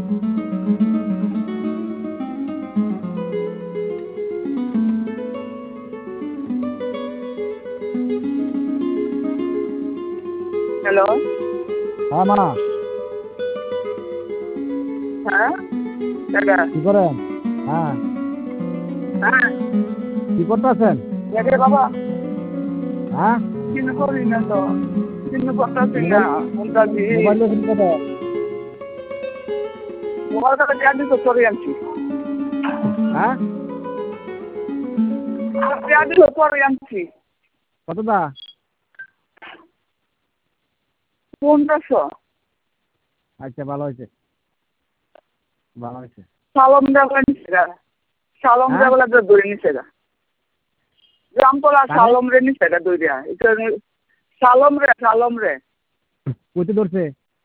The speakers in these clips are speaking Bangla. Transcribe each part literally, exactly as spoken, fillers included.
হ্যালো। হ্যাঁ মা। হ্যাঁ দাদা। কি করেন? হ্যাঁ হ্যাঁ কি করতেছেন? রে বাবা, হ্যাঁ কিছু করি না তো, কিছু করতেছি না। মোবাইল বলতাছি মোবাইল দেখেন কবে? মোবাইল টাকা দেওয়া দিত করে আনছি। হ্যাঁ দেওয়া দিত করে আনছি। কতটা? পনেরোশো। আচ্ছা ভালো হয়েছে, ভালো হয়েছে। সালম দেওয়া নিচ্ছে গা, সালম হ্যাঁ দেওয়া ধরে নিচ্ছে গা। রামতলা কারে সালম রে নিচ্ছে গা দইরা। এটা সালম রে, সালম রে কইতে ধরছে?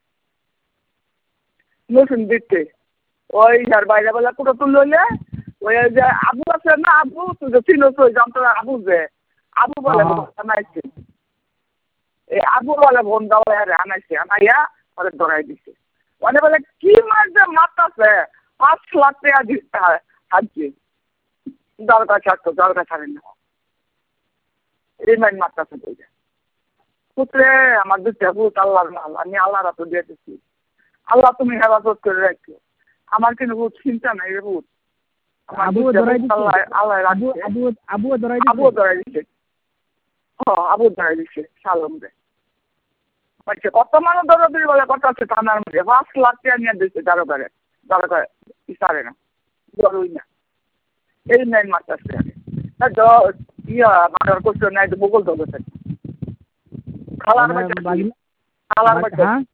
নতুন দিতে ওই আর বাইরে বেলা পুরো তুল লইলে ওই যে আবু আছে না, আবু তুই যে চিনো তো জানতো আবু যে আবু হ্যাঁ বলে হ্যাঁ আনাইছে। এই আবু বলে বোন দাও আনাইছে, আনাইয়া ওরে ধরাই দিছে। মানে বলে কি মাছ যে মারতাছে, পাঁচ লাখ টাকা দিতে হাজছে দরকার ছাড়তো, দরকার ছাড়ে না এই মাইন মারতাছে বইটা। পুত্রে আমার দুটা ভূত আল্লাহর মাল, আমি আল্লাহর হাতে দিয়েছি। আল্লাহ তুমি হেফাজত করে রাখো, আমার কিন্তু ভূত চিন্তা নাই রে ভূত। আমার আবু দুটা ধরাই ভূত দিচ্ছে? আল্লাহ আল্লাহ আবু রাখছে। আবু আবু ধরাই দিচ্ছে? আবুও ধরাই দিচ্ছে। হ আবু ধরাই দিচ্ছে সালম রে। আচ্ছা কত মানুষ ধরো দুই বলে কত আছে থানার মধ্যে, পাঁচ লাখ টাকা নিয়ে দিচ্ছে দারোগারে, দারোগারে ইসারে না, ধরুই না এই নাইন মারতেছে আগে। ইয়া মার্ডার করছে না, একটু বগল ধরেছে খালার মানে বাড়িতে ছিল, বাড়ি খালার বাড়ি বাড়িতে হ্যাঁ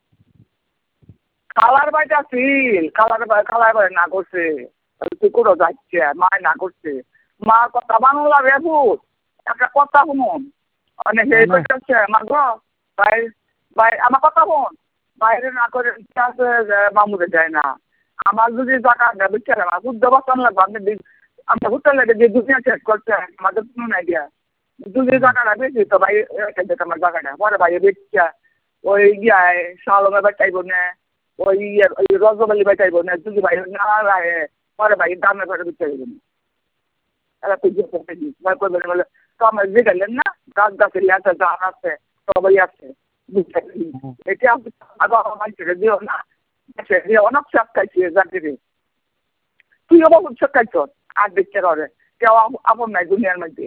খালার বাড়িতে ছিল, খালার বাড়ি খালার বাড়ি না করছে। তুই কোথাও যাচ্ছে মায় না করছে, মা কথা বাংলা রে ভূত একটা কথা শুনুন অনেক এই মানে করতেছে মা গো ভাই, ভাই আমার কথা শুন, বাইরে না করে ইচ্ছা আছে যে মামুরে যায় না। আমার যদি টাকা দেয় বুঝছে না বুঝতে পারতাম না, আপনি আমরা হোটেল লাগে যে দুনিয়া চেক করছে আমাদের কোনো নাই দিয়া যদি টাকাটা বেশি তো ভাই রেখে দিত আমার টাকাটা, পরে ভাই বেচছে ওই গিয়ায় শালমে বাঁচাইব না, ওই ওই রজবালি বাঁচাইব না, যদি ভাই না রাখে পরে ভাই দামে করে দিতে হইব না। এরা তুই যে ভাই করবেন বলে তো আমার যে গেলেন না গাছ গাছের লেখা জান আছে সবাই আছে এটা আগে আমার মানুষের দিও না, দিয়ে অনেক চাপ খাইছি জাতিরে। তুইও বহু চাপ খাইছ আর দেখতে পারে কেউ আপন নাই দুনিয়ার মধ্যে।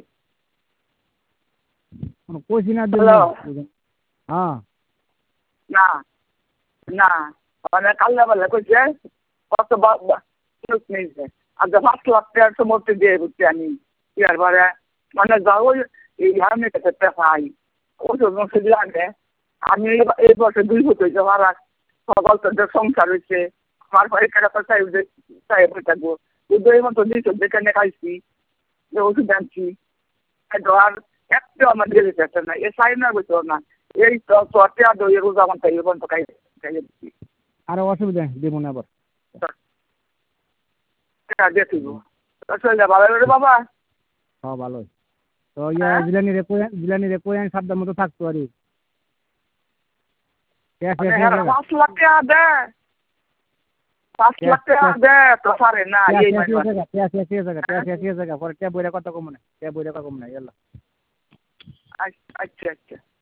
কইছি না দিন হ্যালো। হ্যাঁ না না মানে কাল্লা বেলা কইছে কত নিয়েছে আর পাঁচ লাখ টাকার সমর্থ দিয়ে ঘুরছি আমি ইয়ার পরে মানে যাও এই আমি কাছে পাই ওষুধ মশুদ লাগে। আমি এই বছর দুই ফুট হয়েছে আমার সকল তোদের সংসার হয়েছে, আমার পরীক্ষাটা তো চাই চাই বই থাকবো দুই মতো দুইশো যেখানে খাইছি যে ওষুধ আনছি আর একটু আমার গেলে চেষ্টা না এ সাই না বুঝতো না এই চটে আর দই রোজা আমার তাই পর্যন্ত খাই খাইয়ে দিচ্ছি। আর অসুবিধা দেবো না আবার। দেখব চলে যা ভালো রে বাবা। হ্যাঁ ভালোই তো ইয়া জিলানি রে কই জিলানি রে কই সাবধান মতো থাকতো আর পাঁচ লাখ টাকা দে, পাঁচ লাখ টাকা দে তো পারে না এই পরে ট্যাব বইরা কথা কম না ট্যাব বইরা কথা কম না। আচ্ছা আচ্ছা।